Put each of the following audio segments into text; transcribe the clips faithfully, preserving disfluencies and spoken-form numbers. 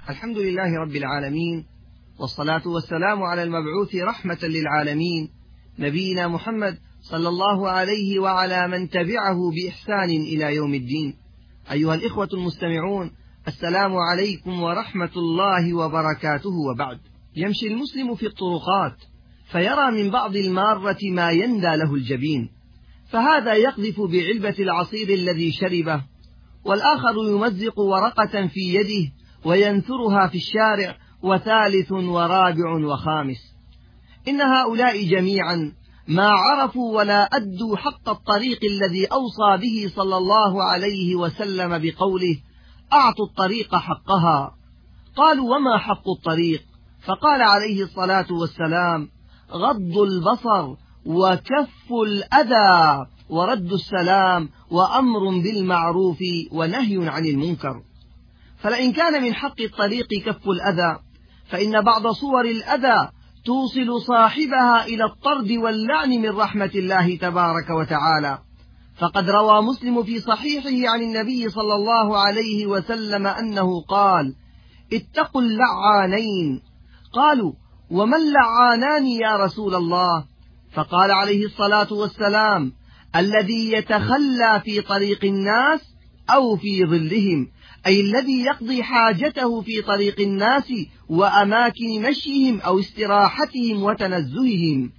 الحمد لله رب العالمين، والصلاة والسلام على المبعوث رحمة للعالمين نبينا محمد صلى الله عليه وعلى من تبعه بإحسان إلى يوم الدين. أيها الإخوة المستمعون، السلام عليكم ورحمة الله وبركاته. وبعد، يمشي المسلم في الطرقات فيرى من بعض المارة ما يندى له الجبين، فهذا يقذف بعلبة العصير الذي شربه، والآخر يمزق ورقة في يده وينثرها في الشارع، وثالث ورابع وخامس. إن هؤلاء جميعا ما عرفوا ولا أدوا حق الطريق الذي أوصى به صلى الله عليه وسلم بقوله: أعطوا الطريق حقها. قالوا: وما حق الطريق؟ فقال عليه الصلاة والسلام: غض البصر وكف الأذى ورد السلام وأمر بالمعروف ونهي عن المنكر. فلئن كان من حق الطريق كف الأذى، فإن بعض صور الأذى توصل صاحبها إلى الطرد واللعن من رحمة الله تبارك وتعالى. فقد روى مسلم في صحيحه عن النبي صلى الله عليه وسلم أنه قال: اتقوا اللعانين. قالوا: وما اللعانان يا رسول الله؟ فقال عليه الصلاة والسلام: الذي يتخلى في طريق الناس أو في ظلهم، أي الذي يقضي حاجته في طريق الناس وأماكن مشيهم أو استراحتهم وتنزههم.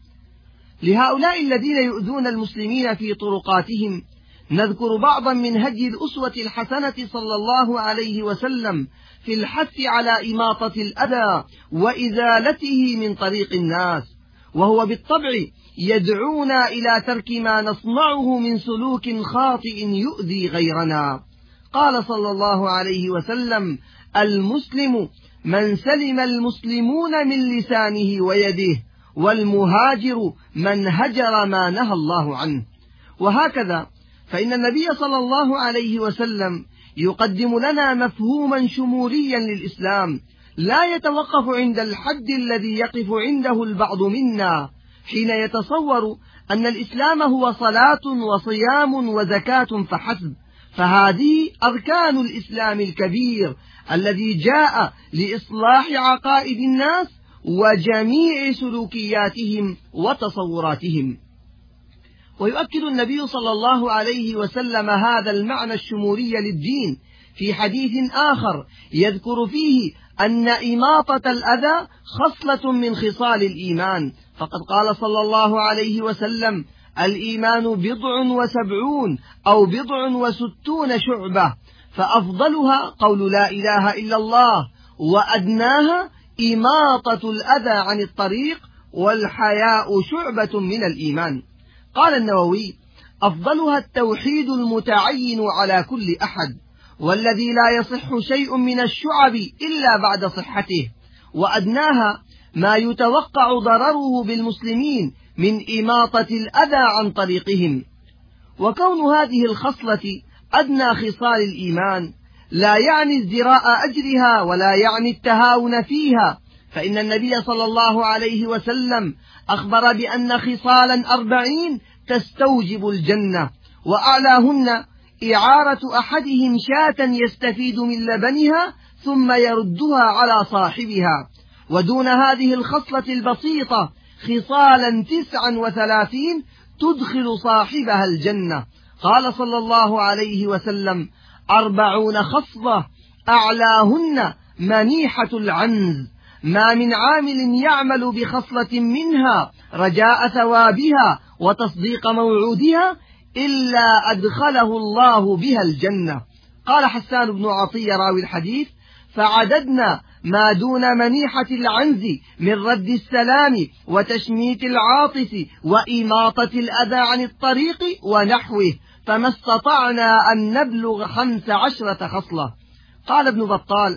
لهؤلاء الذين يؤذون المسلمين في طرقاتهم نذكر بعضا من هدي الأسوة الحسنة صلى الله عليه وسلم في الحث على إماطة الأذى وإزالته من طريق الناس، وهو بالطبع يدعونا إلى ترك ما نصنعه من سلوك خاطئ يؤذي غيرنا. قال صلى الله عليه وسلم: المسلم من سلم المسلمون من لسانه ويده، والمهاجر من هجر ما نهى الله عنه. وهكذا فإن النبي صلى الله عليه وسلم يقدم لنا مفهوما شموليا للإسلام لا يتوقف عند الحد الذي يقف عنده البعض منا حين يتصور أن الإسلام هو صلاة وصيام وزكاة فحسب، فهذه أركان الإسلام الكبير الذي جاء لإصلاح عقائد الناس وجميع سلوكياتهم وتصوراتهم. ويؤكد النبي صلى الله عليه وسلم هذا المعنى الشمولي للدين في حديث آخر يذكر فيه أن إماطة الأذى خصلة من خصال الإيمان، فقد قال صلى الله عليه وسلم: الإيمان بضع وسبعون أو بضع وستون شعبة، فأفضلها قول لا إله إلا الله، وأدناها إماطة الأذى عن الطريق، والحياء شعبة من الإيمان. قال النووي: أفضلها التوحيد المتعين على كل أحد، والذي لا يصح شيء من الشعب إلا بعد صحته، وأدناها ما يتوقع ضرره بالمسلمين من إماطة الأذى عن طريقهم. وكون هذه الخصلة أدنى خصال الإيمان لا يعني ازدراء أجرها ولا يعني التهاون فيها، فإن النبي صلى الله عليه وسلم أخبر بأن خصالا أربعين تستوجب الجنة، وأعلاهن إعارة أحدهم شاة يستفيد من لبنها ثم يردها على صاحبها، ودون هذه الخصلة البسيطة خصالا تسعا وثلاثين تدخل صاحبها الجنة. قال صلى الله عليه وسلم: أربعون خصلة أعلاهن منيحة العنز، ما من عامل يعمل بخصلة منها رجاء ثوابها وتصديق موعودها إلا أدخله الله بها الجنة. قال حسان بن عطية راوي الحديث: فعددنا ما دون منيحة العنز من رد السلام وتشميت العاطس وإماطة الأذى عن الطريق ونحوه، فما استطعنا أن نبلغ خمس عشرة خصلة. قال ابن بطال: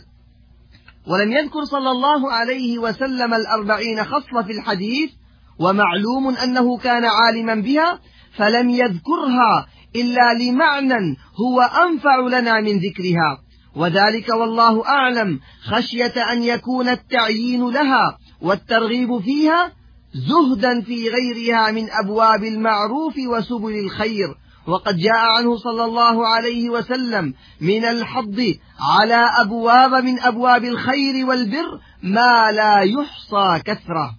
ولم يذكر صلى الله عليه وسلم الأربعين خصلة في الحديث، ومعلوم أنه كان عالما بها، فلم يذكرها إلا لمعنى هو أنفع لنا من ذكرها، وذلك والله أعلم خشية أن يكون التعيين لها والترغيب فيها زهدا في غيرها من أبواب المعروف وسبل الخير، وقد جاء عنه صلى الله عليه وسلم من الحض على أبواب من أبواب الخير والبر ما لا يحصى كثرة.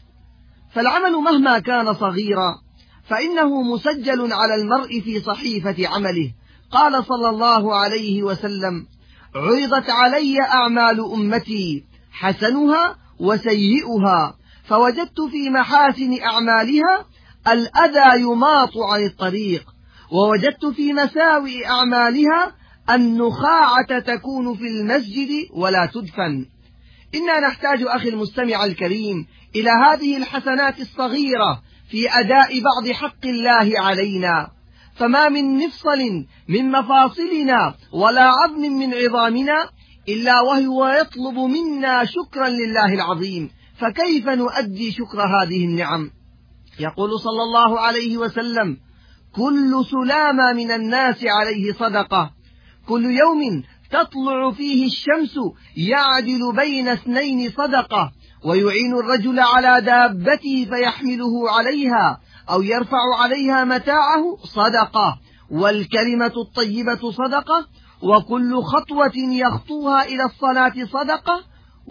فالعمل مهما كان صغيرا فإنه مسجل على المرء في صحيفة عمله. قال صلى الله عليه وسلم: عرضت علي أعمال أمتي حسنها وسيئها، فوجدت في محاسن أعمالها الأذى يماط عن الطريق، ووجدت في مساوئ أعمالها النخاعة تكون في المسجد ولا تدفن. إنا نحتاج أخي المستمع الكريم إلى هذه الحسنات الصغيرة في أداء بعض حق الله علينا، فما من مفصل من مفاصلنا ولا عظم من عظامنا إلا وهو يطلب منا شكرا لله العظيم، فكيف نؤدي شكر هذه النعم؟ يقول صلى الله عليه وسلم: كل سلامة من الناس عليه صدقة، كل يوم تطلع فيه الشمس يعدل بين اثنين صدقة، ويعين الرجل على دابته فيحمله عليها أو يرفع عليها متاعه صدقة، والكلمة الطيبة صدقة، وكل خطوة يخطوها إلى الصلاة صدقة،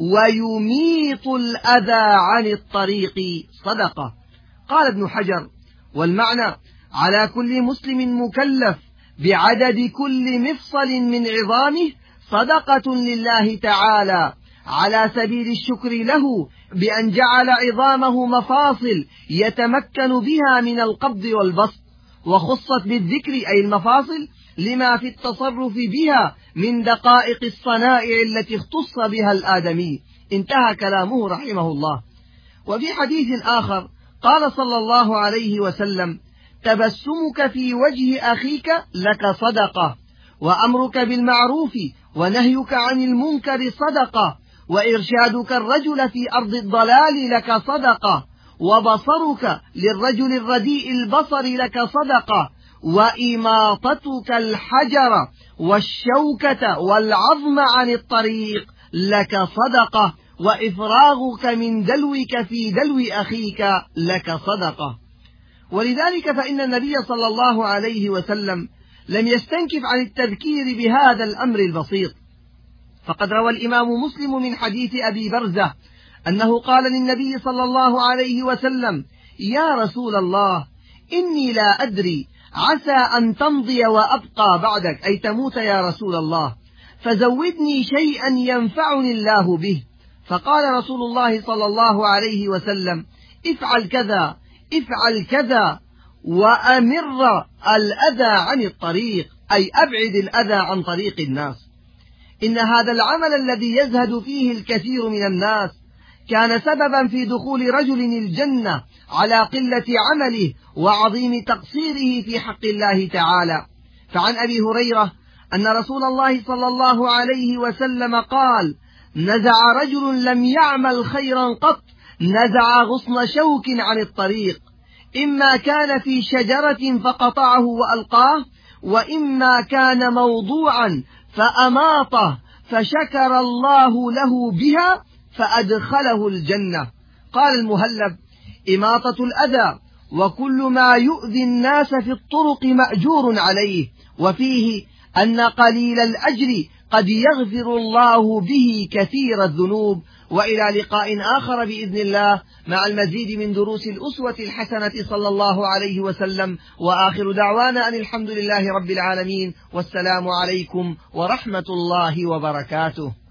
ويميط الأذى عن الطريق صدقة. قال ابن حجر: والمعنى على كل مسلم مكلف بعدد كل مفصل من عظامه صدقة لله تعالى على سبيل الشكر له بأن جعل عظامه مفاصل يتمكن بها من القبض والبسط، وخصت بالذكر أي المفاصل لما في التصرف بها من دقائق الصنائع التي اختص بها الآدمي. انتهى كلامه رحمه الله. وفي حديث آخر قال صلى الله عليه وسلم: تبسمك في وجه أخيك لك صدقة، وأمرك بالمعروف ونهيك عن المنكر صدقة، وإرشادك الرجل في أرض الضلال لك صدقة، وبصرك للرجل الرديء البصر لك صدقة، وإماطتك الحجر والشوكة والعظم عن الطريق لك صدقة، وإفراغك من دلوك في دلو أخيك لك صدقة. ولذلك فإن النبي صلى الله عليه وسلم لم يستنكف عن التذكير بهذا الأمر البسيط، فقد روى الإمام مسلم من حديث أبي برزة أنه قال للنبي صلى الله عليه وسلم: يا رسول الله، إني لا أدري، عسى أن تمضي وأبقى بعدك، أي تموت يا رسول الله، فزودني شيئا ينفعني الله به. فقال رسول الله صلى الله عليه وسلم: افعل كذا افعل كذا، وأمر الأذى عن الطريق، أي أبعد الأذى عن طريق الناس. إن هذا العمل الذي يزهد فيه الكثير من الناس كان سببا في دخول رجل الجنة على قلة عمله وعظيم تقصيره في حق الله تعالى. فعن أبي هريرة أن رسول الله صلى الله عليه وسلم قال: نزع رجل لم يعمل خيرا قط، نزع غصن شوك عن الطريق، إما كان في شجرة فقطعه وألقاه، وإما كان موضوعا فأماطه فشكر الله له بها فأدخله الجنة. قال المهلب: إماطة الأذى وكل ما يؤذي الناس في الطرق مأجور عليه، وفيه أن قليل الأجر قد يغفر الله به كثير الذنوب. وإلى لقاء آخر بإذن الله مع المزيد من دروس الأسوة الحسنة صلى الله عليه وسلم، وآخر دعوانا أن الحمد لله رب العالمين، والسلام عليكم ورحمة الله وبركاته.